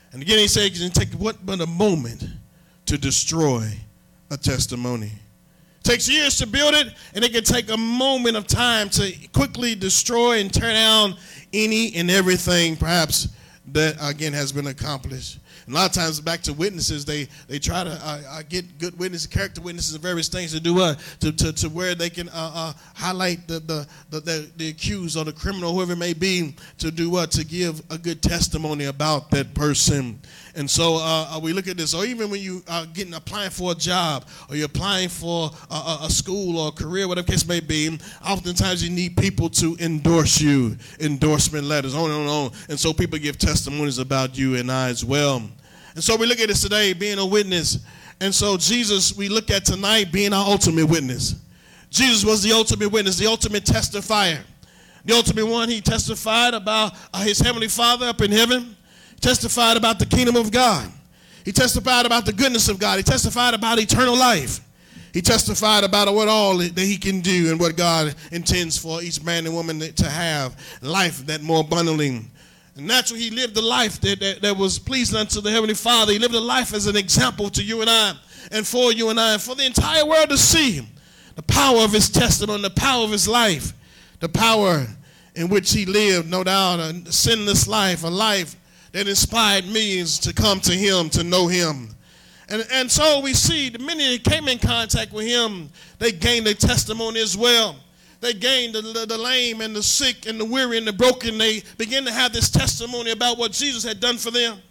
And again, he said it can take what but a moment to destroy a testimony. It takes years to build it, and it can take a moment of time to quickly destroy and tear down any and everything perhaps that, again, has been accomplished. And a lot of times, back to witnesses, they try to get good witnesses, character witnesses, and various things to do to where they can highlight the accused or the criminal, whoever it may be, to do what? To give a good testimony about that person. And so we look at this, or even when you are applying for a job, or you're applying for a school or a career, whatever the case may be, oftentimes you need people to endorse you, endorsement letters, on and on. And so people give testimonies about you and I as well. And so we look at this today, being a witness. And so Jesus, we look at tonight being our ultimate witness. Jesus was the ultimate witness, the ultimate testifier. The ultimate one, he testified about his heavenly Father up in heaven. He testified about the kingdom of God. He testified about the goodness of God. He testified about eternal life. He testified about what all that he can do and what God intends for each man and woman to have, life that more abundantly. And naturally, he lived a life that was pleasing unto the Heavenly Father. He lived a life as an example to you and I, and for you and I, and for the entire world to see the power of his testimony, the power of his life, the power in which he lived, no doubt, a sinless life, a life that inspired millions to come to him, to know him. And so we see the many that came in contact with him, they gained a testimony as well. They gained the lame and the sick and the weary and the broken. They began to have this testimony about what Jesus had done for them.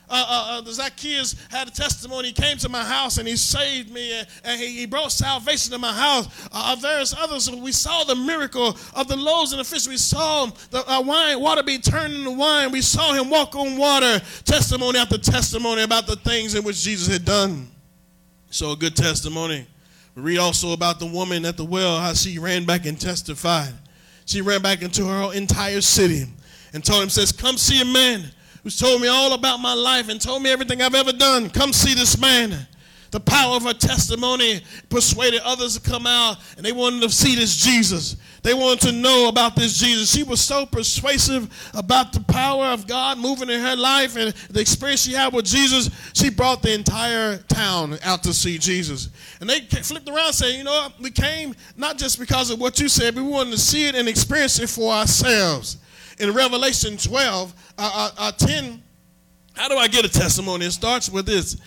Zacchaeus had a testimony. He came to my house and he saved me, and he brought salvation to my house. Various others, we saw the miracle of the loaves and the fish. We saw the water be turned into wine. We saw him walk on water, testimony after testimony about the things in which Jesus had done. So a good testimony. We read also about the woman at the well, how she ran back and testified. She ran back into her entire city and told him, says, come see a man who's told me all about my life and told me everything I've ever done. Come see this man. The power of her testimony persuaded others to come out, and they wanted to see this Jesus. They wanted to know about this Jesus. She was so persuasive about the power of God moving in her life and the experience she had with Jesus. She brought the entire town out to see Jesus. And they flipped around and said, you know what? We came not just because of what you said, but we wanted to see it and experience it for ourselves. In Revelation 12:10, how do I get a testimony? It starts with this.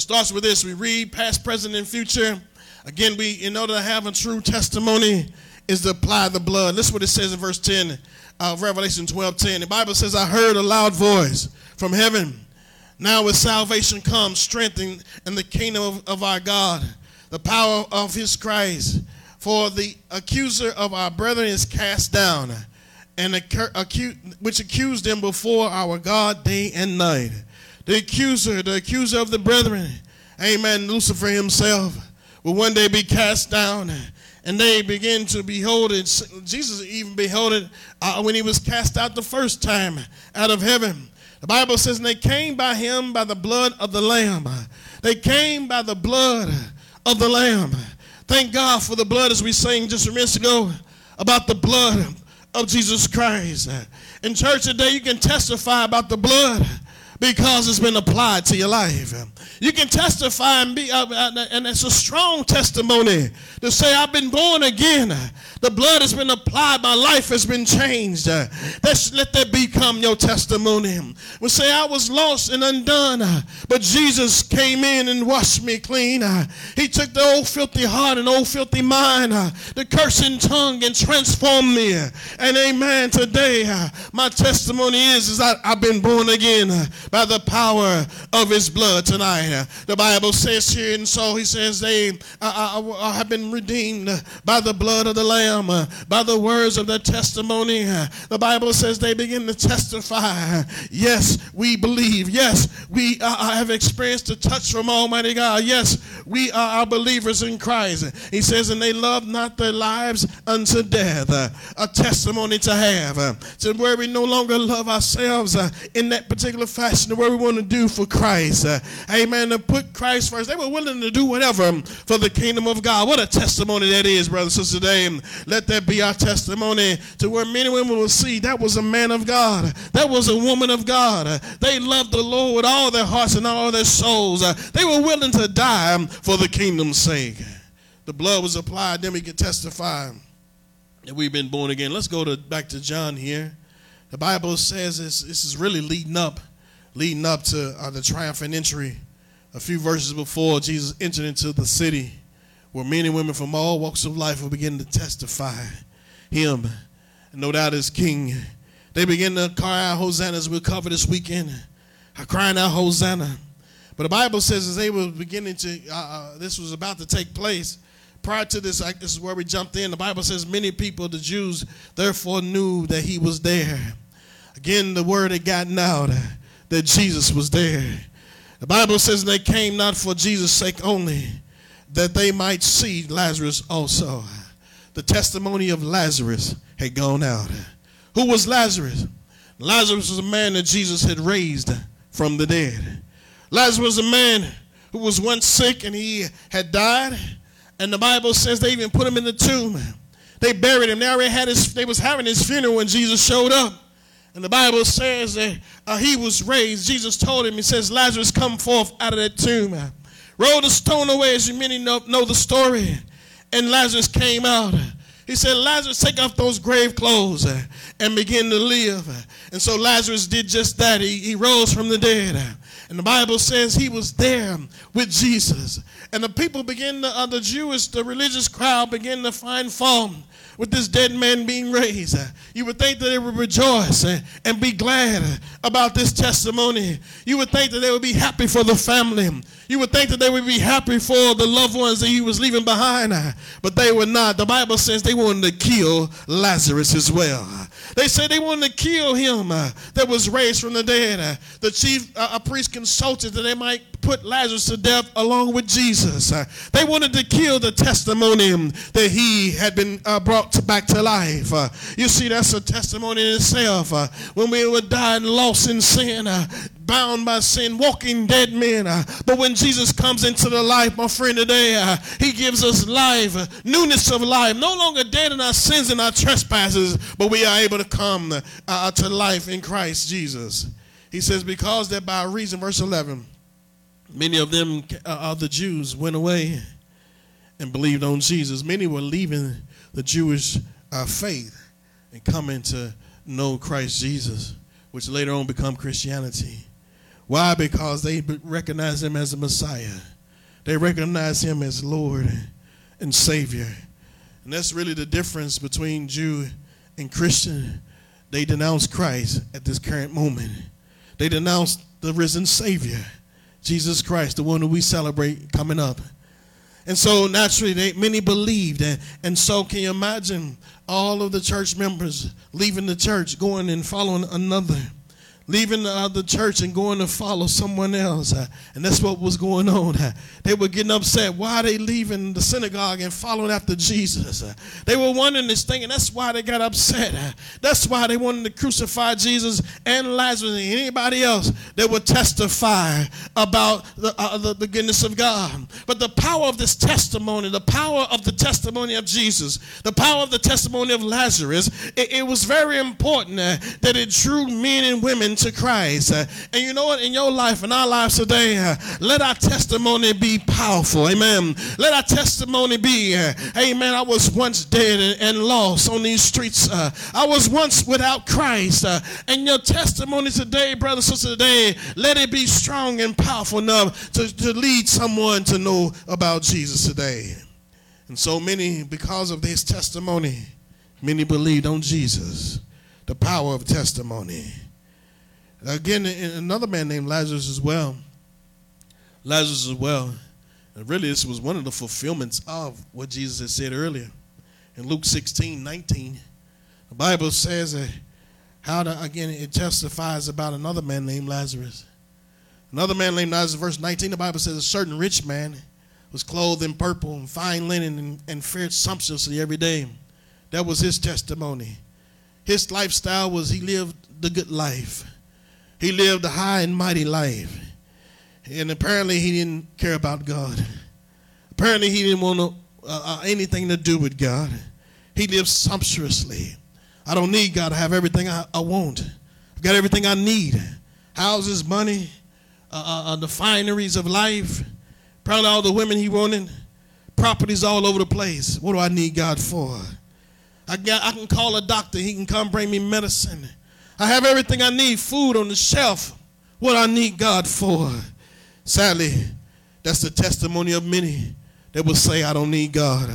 We read past, present, and future. Again, in order to have a true testimony, is to apply the blood. Listen what it says in verse 10 of Revelation 12:10. The Bible says, I heard a loud voice from heaven. Now with salvation comes strength in the kingdom of our God, the power of his Christ. For the accuser of our brethren is cast down, and which accused them before our God day and night. The accuser of the brethren, amen, Lucifer himself, will one day be cast down, and they begin to behold it. Jesus even beheld it when he was cast out the first time out of heaven. The Bible says, and they came by him by the blood of the Lamb. They came by the blood of the Lamb. Thank God for the blood, as we sang just a minute ago about the blood of Jesus Christ. In church today, you can testify about the blood because it's been applied to your life. You can testify and it's a strong testimony to say, I've been born again. The blood has been applied. My life has been changed. Let that become your testimony. We say, I was lost and undone, but Jesus came in and washed me clean. He took the old filthy heart and old filthy mind, the cursing tongue, and transformed me. And amen, today, my testimony is that I've been born again by the power of his blood tonight. The Bible says here, and so he says they have been redeemed by the blood of the Lamb, by the words of their testimony. The Bible says they begin to testify. Yes, we believe. Yes, we have experienced the touch from Almighty God. Yes, we are believers in Christ. He says, and they love not their lives unto death. A testimony to have, to where we no longer love ourselves in that particular fashion, passion of what we want to do for Christ. Amen. To put Christ first. They were willing to do whatever for the kingdom of God. What a testimony that is, brothers and sisters. Today, let that be our testimony to where men and women will see that was a man of God. That was a woman of God. They loved the Lord with all their hearts and all their souls. They were willing to die for the kingdom's sake. The blood was applied, then we can testify that we've been born again. Let's go back to John here. The Bible says this is really leading up to the triumphant entry. A few verses before Jesus entered into the city, where men and women from all walks of life will begin to testify him, and no doubt as king. They begin to cry out Hosanna, as we'll cover this weekend, crying out Hosanna. But the Bible says as they were beginning to, this was about to take place. Prior to this, this is where we jumped in. The Bible says many people, the Jews, therefore knew that he was there. Again, the word had gotten out that Jesus was there. The Bible says they came not for Jesus' sake only, that they might see Lazarus also. The testimony of Lazarus had gone out. Who was Lazarus? Lazarus was a man that Jesus had raised from the dead. Lazarus was a man who was once sick and he had died. And the Bible says they even put him in the tomb. They buried him. They already had they was having his funeral when Jesus showed up. And the Bible says that he was raised. Jesus told him, he says, Lazarus, come forth out of that tomb. Roll the stone away, as you many know the story. And Lazarus came out. He said, Lazarus, take off those grave clothes and begin to live. And so Lazarus did just that. He rose from the dead. And the Bible says he was there with Jesus. And the people began to, the religious crowd began to find fault with this dead man being raised. You would think that they would rejoice and be glad about this testimony. You would think that they would be happy for the family. You would think that they would be happy for the loved ones that he was leaving behind. But they were not. The Bible says they wanted to kill Lazarus as well. They said they wanted to kill him that was raised from the dead. The chief priest consulted that they might put Lazarus to death along with Jesus. They wanted to kill the testimony that he had been brought back to life. You see, that's a testimony in itself. When we were dying, lost in sin, bound by sin, walking dead men. But when Jesus comes into the life, my friend, today, he gives us life, newness of life. No longer dead in our sins and our trespasses, but we are able to come to life in Christ Jesus. He says, because that by reason, verse 11, many of them, the Jews, went away and believed on Jesus. Many were leaving the Jewish faith and coming to know Christ Jesus, which later on become Christianity. Why? Because they recognize him as a Messiah. They recognize him as Lord and Savior. And that's really the difference between Jew and Christian. They denounce Christ at this current moment. They denounce the risen Savior, Jesus Christ, the one who we celebrate coming up. And so naturally, many believed. And so can you imagine all of the church members leaving the church, going and following another? Leaving the church and going to follow someone else. And that's what was going on. They were getting upset. Why are they leaving the synagogue and following after Jesus? They were wondering this thing, and that's why they got upset. That's why they wanted to crucify Jesus and Lazarus and anybody else that would testify about the goodness of God. But the power of this testimony, the power of the testimony of Jesus, the power of the testimony of Lazarus, it was very important that it drew men and women to Christ. And you know what? In your life, in our lives today, let our testimony be powerful. Amen. Let our testimony be, amen, I was once dead and lost on these streets. I was once without Christ. And your testimony today, brother, sister, today, let it be strong and powerful enough to lead someone to know about Jesus today. And so many, because of this testimony, many believed on Jesus. The power of testimony. Again, another man named Lazarus as well. Lazarus as well. And really, this was one of the fulfillments of what Jesus had said earlier. In Luke 16:19, the Bible says that again, it testifies about another man named Lazarus. Another man named Lazarus, verse 19, the Bible says a certain rich man was clothed in purple and fine linen and fared sumptuously every day. That was his testimony. His lifestyle was he lived the good life. He lived a high and mighty life. And apparently he didn't care about God. Apparently he didn't want anything to do with God. He lived sumptuously. I don't need God to have everything I want. I've got everything I need. Houses, money, the fineries of life, probably all the women he wanted, properties all over the place. What do I need God for? I can call a doctor. He can come bring me medicine. I have everything I need, food on the shelf. What do I need God for? Sadly, that's the testimony of many that will say, I don't need God.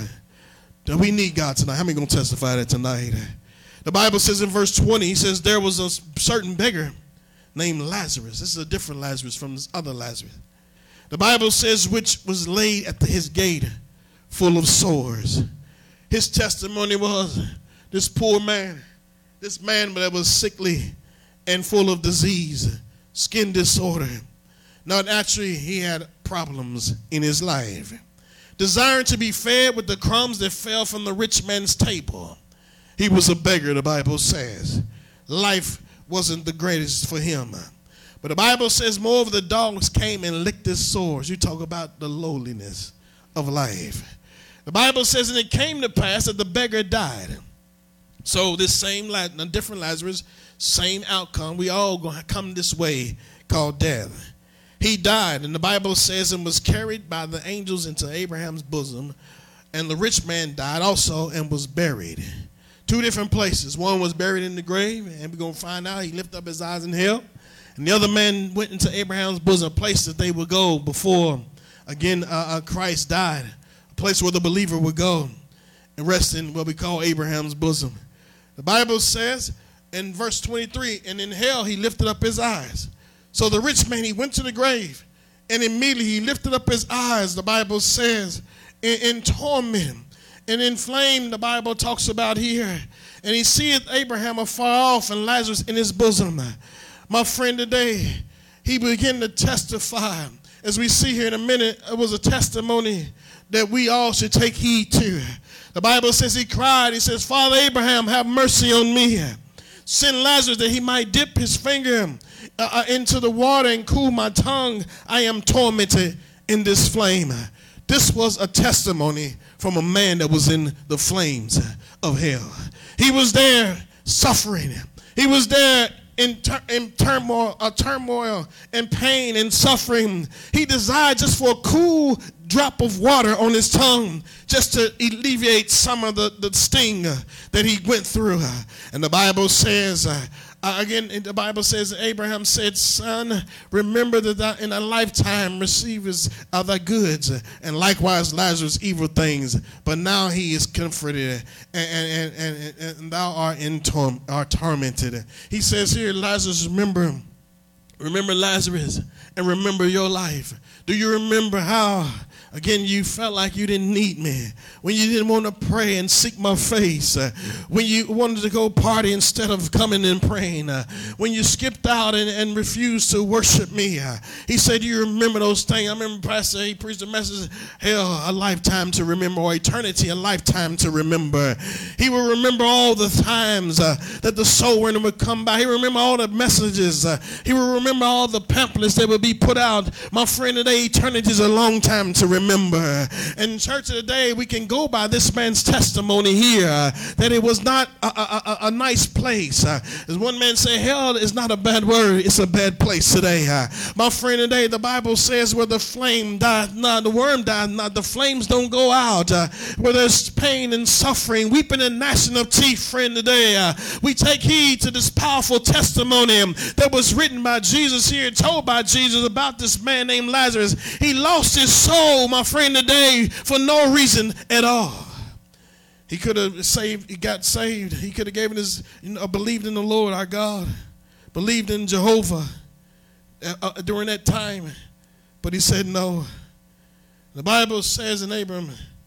We need God tonight. How many going to testify that tonight? The Bible says in verse 20, he says, there was a certain beggar named Lazarus. This is a different Lazarus from this other Lazarus. The Bible says, which was laid at his gate full of sores. His testimony was, this poor man, this man that was sickly and full of disease, skin disorder. Now, naturally, he had problems in his life. Desiring to be fed with the crumbs that fell from the rich man's table. He was a beggar, the Bible says. Life wasn't the greatest for him. But the Bible says more of the dogs came and licked his sores. You talk about the lowliness of life. The Bible says, and it came to pass that the beggar died. So this same, a different Lazarus, same outcome. We all going to come this way called death. He died, and the Bible says, and was carried by the angels into Abraham's bosom. And the rich man died also and was buried. Two different places. One was buried in the grave, and we're going to find out he lifted up his eyes in hell. And the other man went into Abraham's bosom, a place that they would go before, again, Christ died. A place where the believer would go and rest in what we call Abraham's bosom. The Bible says in verse 23, and in hell he lifted up his eyes. So the rich man, he went to the grave, and immediately he lifted up his eyes, the Bible says, in torment and in flame, the Bible talks about here. And he seeth Abraham afar off and Lazarus in his bosom. My friend, today, he began to testify. As we see here in a minute, it was a testimony that we all should take heed to. The Bible says he cried, he says, Father Abraham, have mercy on me. Send Lazarus that he might dip his finger into the water and cool my tongue. I am tormented in this flame. This was a testimony from a man that was in the flames of hell. He was there suffering. He was there in turmoil and pain and suffering. He desired just for a cool drop of water on his tongue just to alleviate some of the sting that he went through. And the Bible says, the Bible says, Abraham said, son, remember that thou in a lifetime receivest thy goods, and likewise Lazarus evil things. But now he is comforted, and thou art tormented. He says here, Lazarus, remember Lazarus, and remember your life. Do you remember how, again, you felt like you didn't need me, when you didn't want to pray and seek my face, when you wanted to go party instead of coming and praying, when you skipped out and refused to worship me? He said, do you remember those things? I remember Pastor, he preached a message, hell, a lifetime to remember, or eternity, a lifetime to remember. He will remember all the times that the soul winner would come by. He will remember all the messages. He will remember all the pamphlets that would be put out. My friend, today, eternity is a long time to remember. In church today, we can go by this man's testimony here that it was not a nice place. As one man said, hell is not a bad word, it's a bad place today. My friend, today the Bible says where the flame died not, the worm died not, the flames don't go out. Where there's pain and suffering, weeping and gnashing of teeth, friend, today we take heed to this powerful testimony that was written by Jesus here, told by Jesus about this man named Lazarus. He lost his soul, my friend, today for no reason at all. He could have saved, he got saved. He could have given his, believed in the Lord our God, believed in Jehovah during that time. But he said no. The Bible says in Abram,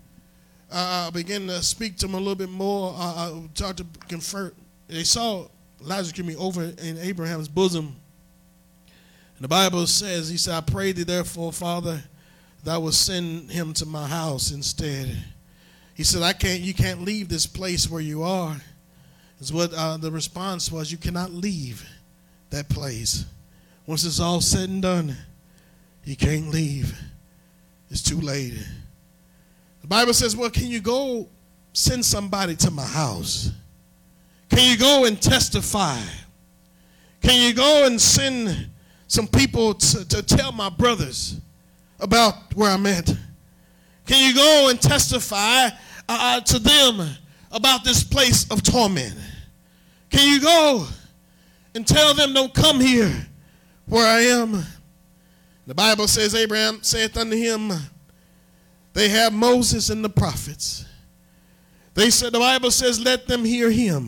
I began to speak to him a little bit more. I tried to confer. They saw Lazarus give me over in Abraham's bosom. And the Bible says, he said, I pray thee therefore, Father, thou will send him to my house instead. He said, you can't leave this place where you are. Is what the response was. You cannot leave that place. Once it's all said and done, he can't leave. It's too late. The Bible says, well, can you go send somebody to my house? Can you go and testify? Can you go and send some people to tell my brothers about where I'm at? Can you go and testify to them about this place of torment? Can you go and tell them, don't come here where I am? The Bible says, Abraham saith unto him, they have Moses and the prophets. They said, the Bible says, let them hear him.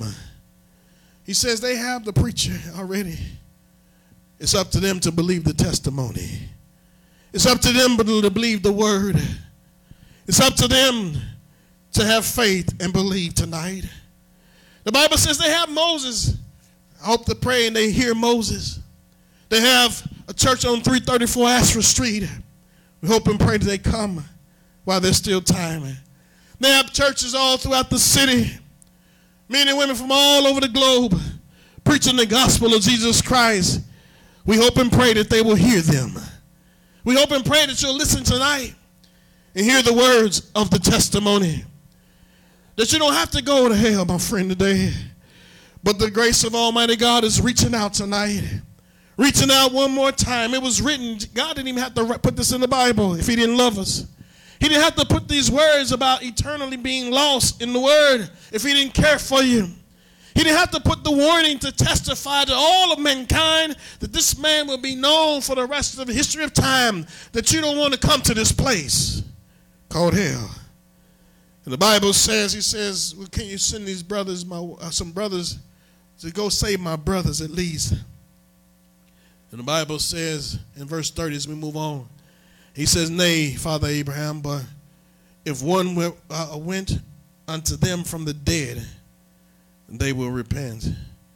He says they have the preacher already. It's up to them to believe the testimony. It's up to them to believe the word. It's up to them to have faith and believe tonight. The Bible says they have Moses. I hope they pray and they hear Moses. They have a church on 334 Ashford Street. We hope and pray that they come while there's still time. They have churches all throughout the city. Men and women from all over the globe preaching the gospel of Jesus Christ. We hope and pray that they will hear them. We hope and pray that you'll listen tonight and hear the words of the testimony. That you don't have to go to hell, my friend, today. But the grace of Almighty God is reaching out tonight. Reaching out one more time. It was written. God didn't even have to put this in the Bible if he didn't love us. He didn't have to put these words about eternally being lost in the word if he didn't care for you. He didn't have to put the warning to testify to all of mankind that this man will be known for the rest of the history of time, that you don't want to come to this place called hell. And the Bible says, he says, well, can you send these brothers, some brothers, to go save my brothers at least? And the Bible says in verse 30 as we move on, he says, nay, Father Abraham, but if one went unto them from the dead, they will repent.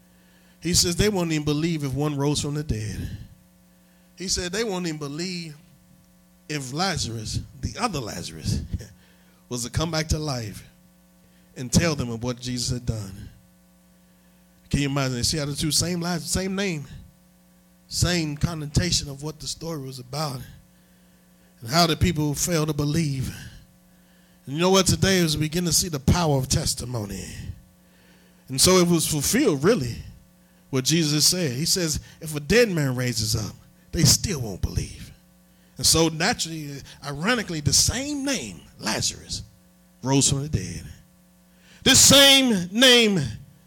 He says they won't even believe if one rose from the dead. He said they won't even believe if Lazarus, the other Lazarus, was to come back to life and tell them of what Jesus had done. Can you imagine? See how the two same Lazarus, same name, same connotation of what the story was about. And how the people fail to believe. And you know what? Today is we begin to see the power of testimony. And so it was fulfilled, really, what Jesus said. He says, if a dead man raises up, they still won't believe. And so naturally, ironically, the same name, Lazarus, rose from the dead. This same name,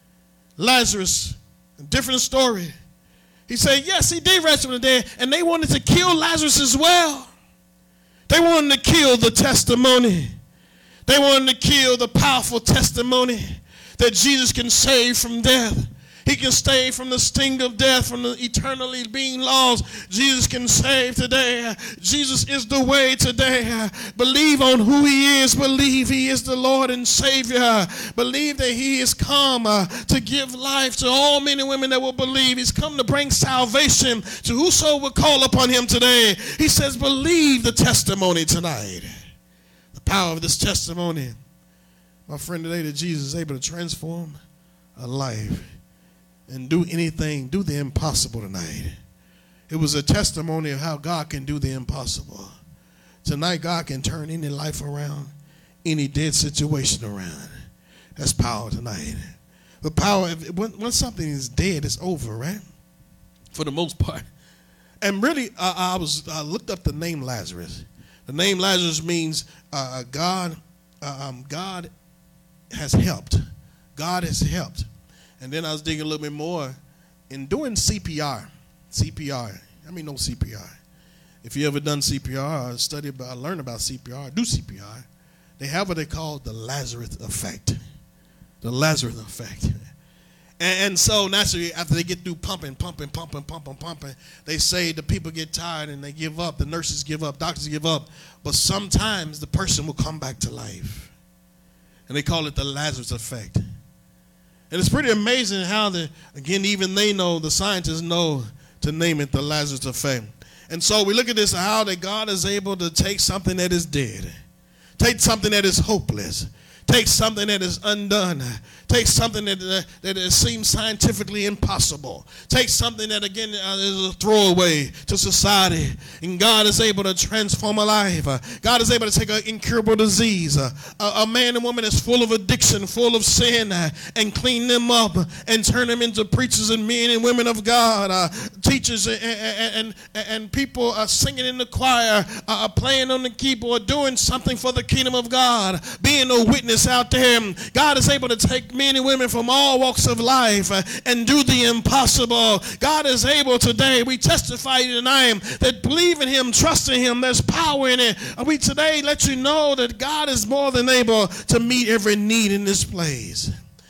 Lazarus, a different story. He said, yes, he did rise from the dead, and they wanted to kill Lazarus as well. They wanted to kill the testimony. They wanted to kill the powerful testimony that Jesus can save from death. He can save from the sting of death, from the eternally being lost. Jesus can save today. Jesus is the way today. Believe on who he is. Believe he is the Lord and Savior. Believe that he is come to give life to all men and women that will believe. He's come to bring salvation to whoso will call upon him today. He says, believe the testimony tonight. The power of this testimony, my friend, today, that Jesus is able to transform a life and do anything, do the impossible tonight. It was a testimony of how God can do the impossible. Tonight, God can turn any life around, any dead situation around. That's power tonight. The power, when something is dead, it's over, right? For the most part. And really, I looked up the name Lazarus. The name Lazarus means God has helped. God has helped. And then I was digging a little bit more in doing CPR. CPR. I mean, no CPR. If you ever done CPR or study about, learn about CPR, do CPR, they have what they call the Lazarus effect. The Lazarus effect. And so naturally, after they get through pumping, they say the people get tired and they give up. The nurses give up. Doctors give up. But sometimes the person will come back to life. And they call it the Lazarus effect. And it's pretty amazing how, again, even they know, the scientists know to name it the Lazarus effect. And so we look at this, how that God is able to take something that is dead, take something that is hopeless, Take something that is undone. Take something that seems scientifically impossible. Take something that, again, is a throwaway to society. And God is able to transform a life. God is able to take an incurable disease. A man and woman is full of addiction, full of sin, and clean them up and turn them into preachers and men and women of God, teachers and people singing in the choir, playing on the keyboard, doing something for the kingdom of God, being a witness out there. God is able to take men and women from all walks of life and do the impossible. God is able today. We testify tonight that believe in him, trust in him, there's power in it. We today let you know that God is more than able to meet every need in this place.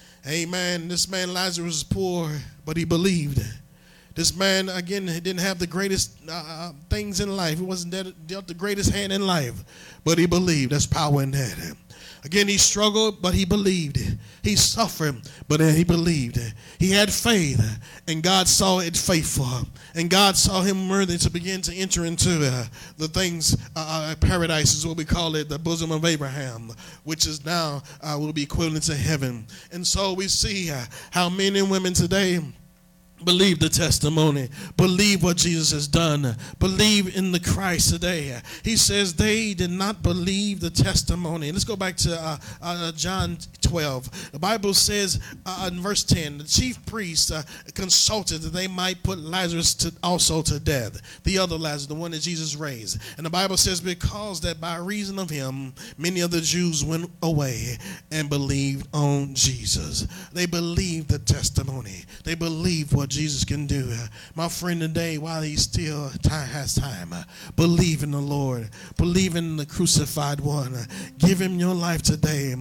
Amen. This man Lazarus was poor, but he believed. This man, again, didn't have the greatest things in life. He wasn't dealt the greatest hand in life, but he believed. There's power in that. Again, he struggled, but he believed. He suffered, but he believed. He had faith, and God saw it faithful. And God saw him worthy to begin to enter into the things, paradise is what we call it, the bosom of Abraham, which is now will be equivalent to heaven. And so we see how men and women today believe the testimony. Believe what Jesus has done. Believe in the Christ today. He says they did not believe the testimony. Let's go back to John 12. The Bible says in verse 10, the chief priests consulted that they might put Lazarus also to death. The other Lazarus, the one that Jesus raised. And the Bible says because that by reason of him, many of the Jews went away and believed on Jesus. They believed the testimony. They believed what Jesus can do. My friend, today, while he still has time, believe in the Lord. Believe in the crucified one. Give him your life today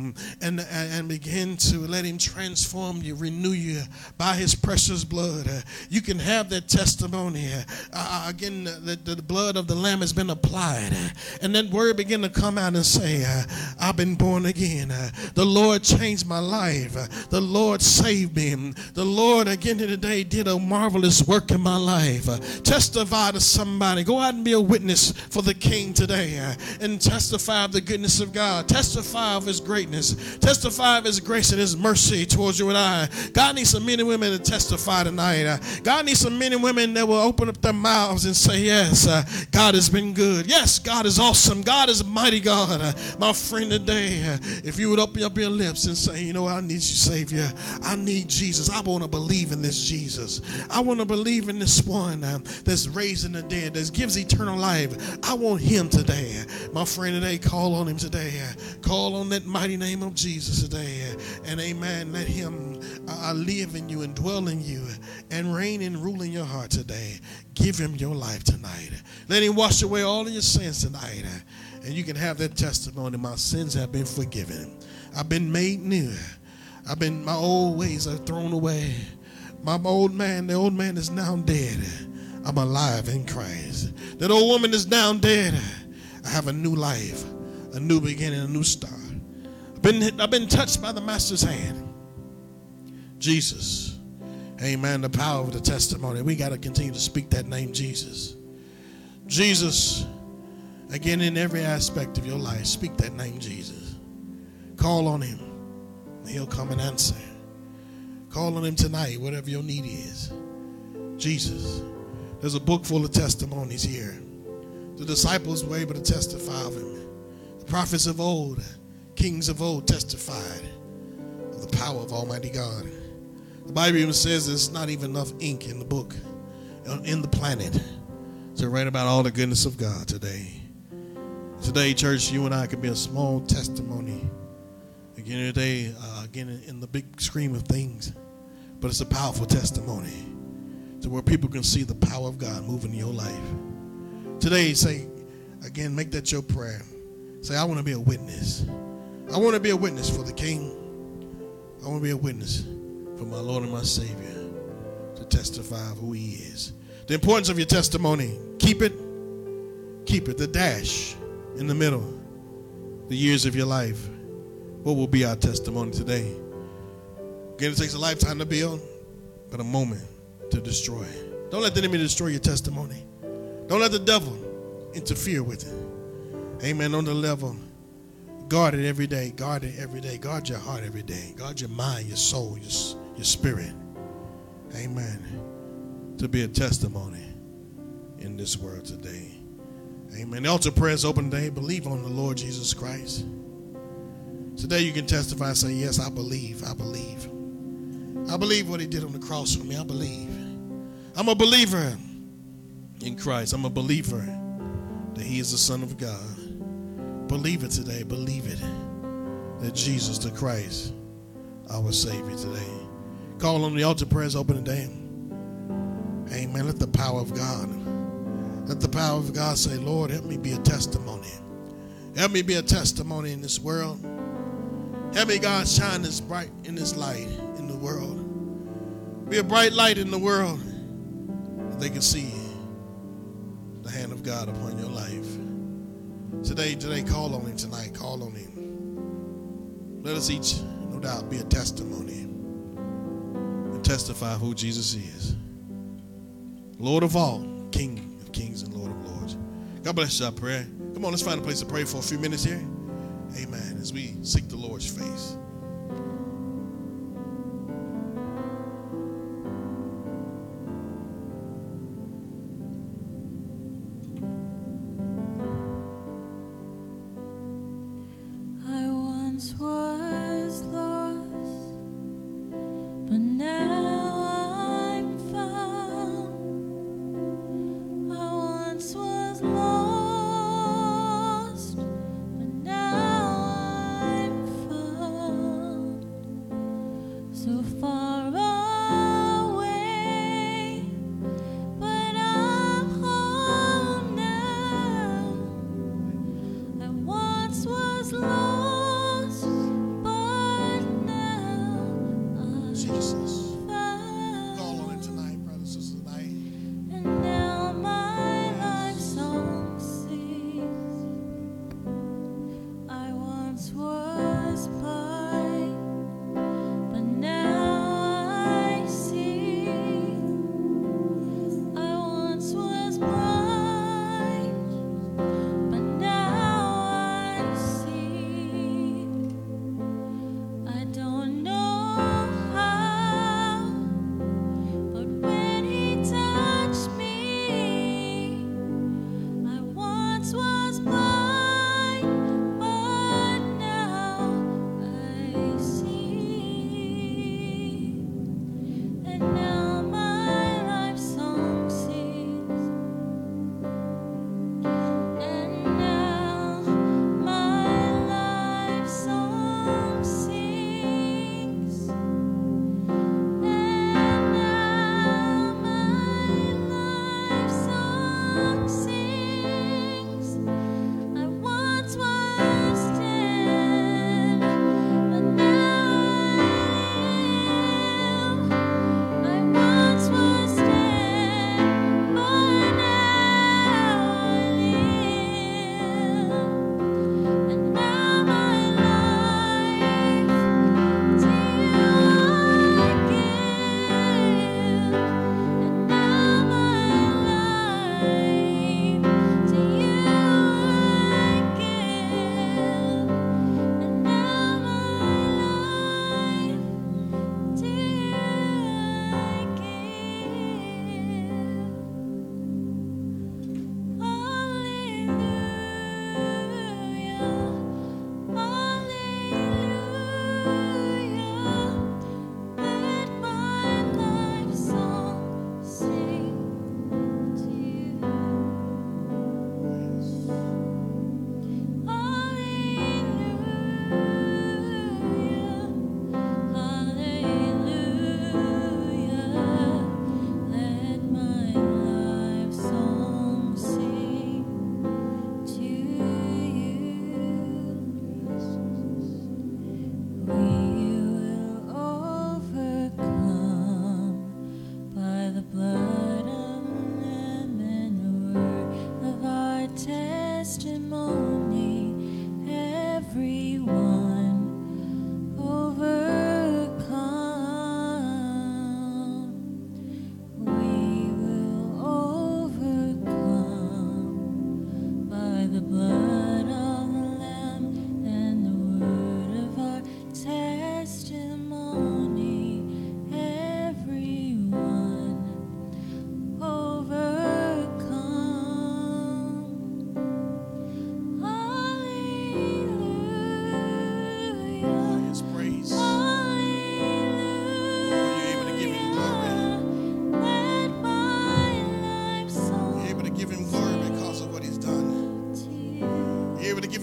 and begin to let him transform you, renew you by his precious blood. You can have that testimony. Again, the blood of the Lamb has been applied. And that word begin to come out and say, I've been born again. The Lord changed my life. The Lord saved me. The Lord, again, today did a marvelous work in my life. Testify to somebody. Go out and be a witness for the King today and testify of the goodness of God. Testify of his greatness. Testify of his grace and his mercy towards you and I. God needs some men and women to testify tonight. God needs some men and women that will open up their mouths and say, yes, God has been good. Yes, God is awesome. God is a mighty God. My friend, today, if you would open up your lips and say, you know, I need you, Savior. I need Jesus. I want to believe in this Jesus. I want to believe in this one that's raising the dead, that gives eternal life. I want him today. My friend, today, call on him today. Call on that mighty name of Jesus today. And amen, let him live in you and dwell in you and reign and rule in your heart today. Give him your life tonight. Let him wash away all of your sins tonight. And you can have that testimony. My sins have been forgiven. I've been made new. My old ways are thrown away. My old man, the old man is now dead. I'm alive in Christ. That old woman is now dead. I have a new life, a new beginning, a new start. I've been touched by the Master's hand. Jesus. Amen. The power of the testimony. We got to continue to speak that name, Jesus. Jesus. Again, in every aspect of your life, speak that name, Jesus. Call on him. He'll come and answer. Call on him tonight, whatever your need is. Jesus. There's a book full of testimonies here. The disciples were able to testify of him. The prophets of old, kings of old testified of the power of Almighty God. The Bible even says there's not even enough ink in the book, in the planet, to write about all the goodness of God today. Today, church, you and I can be a small testimony. Again, today, again, in the big scheme of things. But it's a powerful testimony to where people can see the power of God moving in your life. Today, say, again, make that your prayer. Say, I want to be a witness. I want to be a witness for the King. I want to be a witness for my Lord and my Savior to testify of who he is. The importance of your testimony, keep it. The dash in the middle, the years of your life. What will be our testimony today? Again, it takes a lifetime to build, but a moment to destroy. Don't let the enemy destroy your testimony. Don't let the devil interfere with it. Amen. On the level Guard it every day. Guard it every day. Guard your heart every day. Guard your mind, your soul, your spirit. Amen. To be a testimony in this world today. Amen. The altar prayer is open today. Believe on the Lord Jesus Christ. Today you can testify and say, yes, I believe. I believe. I believe what he did on the cross for me. I believe. I'm a believer in Christ. I'm a believer that he is the Son of God. Believe it today. Believe it. That Jesus the Christ, our Savior today. Call on the altar prayers open today. Amen. Let the power of God. Let the power of God say, Lord, help me be a testimony. Help me be a testimony in this world. Help me, God, shine this bright in this light in the world. Be a bright light in the world that they can see the hand of God upon your life. Today, call on him tonight. Call on him. Let us each, no doubt, be a testimony and testify who Jesus is. Lord of all, King of kings and Lord of lords. God bless you, I pray. Come on, let's find a place to pray for a few minutes here. Amen. As we seek the Lord's face. I once was lost, but now I'm found. I once was lost, but now I'm found. So far away, but I'm home now. I once was lost, but now I'm Jesus. found. Call on him tonight, brothers and sisters, tonight. And now my life song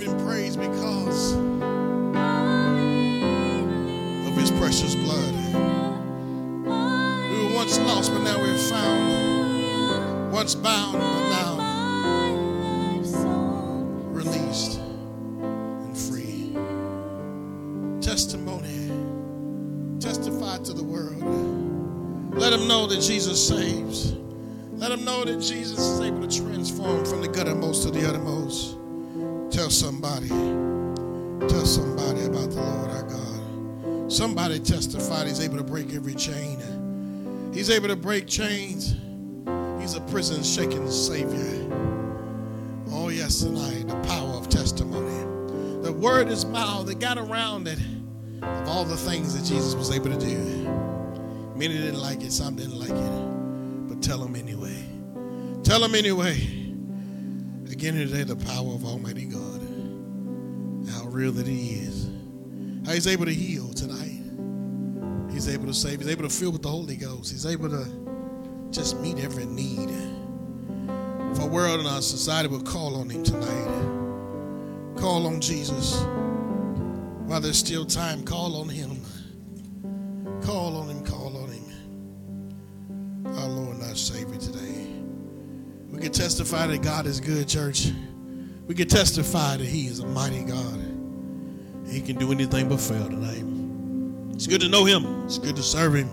Him praise because of His precious blood. We were once lost, but now we're found. Once bound, but now released and free. Testimony. Testify to the world. Let them know that Jesus saves. Let them know that Jesus is able to transform from the guttermost to the uttermost. Tell somebody about the Lord our God. Somebody testified He's able to break every chain. He's able to break chains. He's a prison shaking Savior. Oh yes, tonight, the power of testimony. The word is mouth that got around it of all the things that Jesus was able to do. Many didn't like it, some didn't like it. But tell them anyway. Tell them anyway. Again today, the power of Almighty God. How real that He is. How He's able to heal tonight. He's able to save. He's able to fill with the Holy Ghost. He's able to just meet every need. If our world and our society will call on Him tonight. Call on Jesus. While there's still time, call on Him. Call on Him, call on Him. Our Lord and our Savior today. We can testify that God is good, church. We can testify that He is a mighty God. He can do anything but fail tonight. It's good to know Him. It's good to serve Him.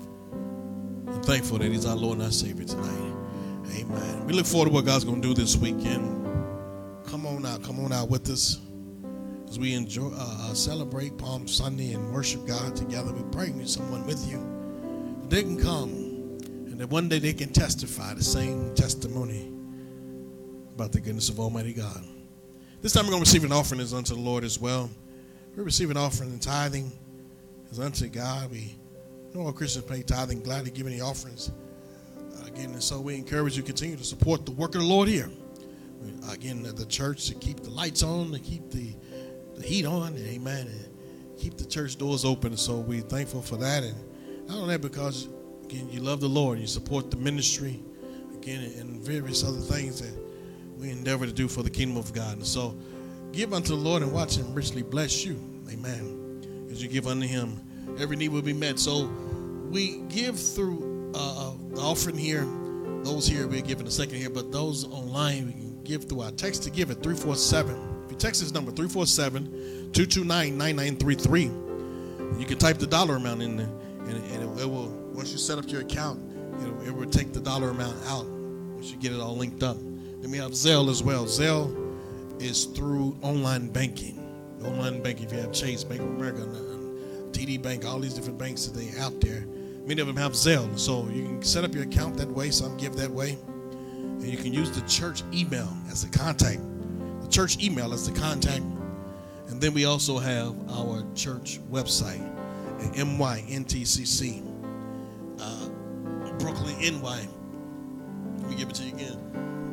I'm thankful that He's our Lord and our Savior tonight. Amen. We look forward to what God's going to do this weekend. Come on out with us as we enjoy, celebrate Palm Sunday and worship God together. We're praying with someone with you. They can come and that one day they can testify the same testimony about the goodness of Almighty God. This time we're going to receive an offering as unto the Lord as well. We receive an offering and tithing as unto God. We know all Christians pay tithing, glad to give any offerings. Again, and so we encourage you to continue to support the work of the Lord here. Again, at the church, to keep the lights on, to keep the heat on, amen, and keep the church doors open. So we're thankful for that. And not only that, because, again, you love the Lord, you support the ministry, again, and various other things that we endeavor to do for the kingdom of God. And so give unto the Lord and watch Him richly bless you, amen. As you give unto Him, every need will be met. So we give through the offering here. Those here, we'll give in a second here, but those online, we can give through our text to give at 347. If you text this number, 347-229-9933, you can type the dollar amount in there, and it will, once you set up your account, it will take the dollar amount out once you get it all linked up. Then we have Zelle as well. Zelle is through online banking. Online banking, if you have Chase, Bank of America, TD Bank, all these different banks that they out there. Many of them have Zelle, so you can set up your account that way. Some give that way, and you can use the church email as the contact. The church email as the contact, and then we also have our church website at MYNTCC, Brooklyn NY. Let me give it to you again.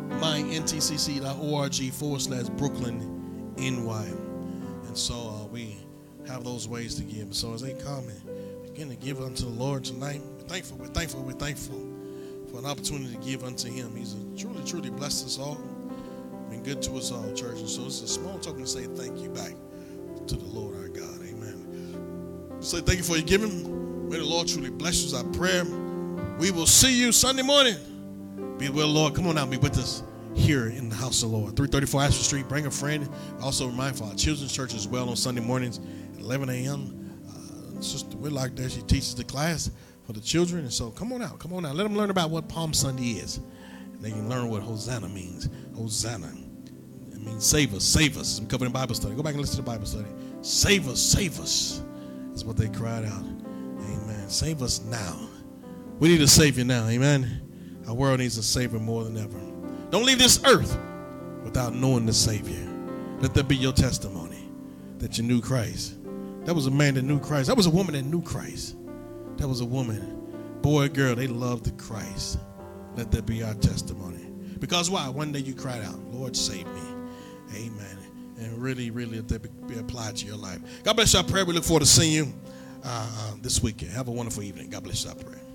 myntcc.org/Brooklyn NY, and so we have those ways to give. So as they come and begin to give unto the Lord tonight, we're thankful for an opportunity to give unto Him. He's truly blessed us all, been good to us all, church. And so it's a small token to say thank you back to the Lord our God. Amen. Say thank you for your giving. May the Lord truly bless you is our prayer. We will see you Sunday morning. Be well, Lord. Come on out and be with us here in the house of the Lord. 334 Ashford Street. Bring a friend. Also remind for our children's church as well on Sunday mornings at 11 a.m. Sister Whitlock there, she teaches the class for the children. And so come on out. Let them learn about what Palm Sunday is. And they can learn what Hosanna means. Hosanna. It means save us. We covered in Bible study. Go back and listen to the Bible study. Save us. That's what they cried out. Amen. Save us now. We need a Savior now. Amen. Our world needs a Savior more than ever. Don't leave this earth without knowing the Savior. Let that be your testimony that you knew Christ. That was a man that knew Christ. That was a woman that knew Christ. That was a woman, boy or girl, they loved the Christ. Let that be our testimony. Because why? One day you cried out, Lord, save me. Amen. And really let that be applied to your life. God bless you, I pray. We look forward to seeing you this weekend. Have a wonderful evening. God bless you, I pray.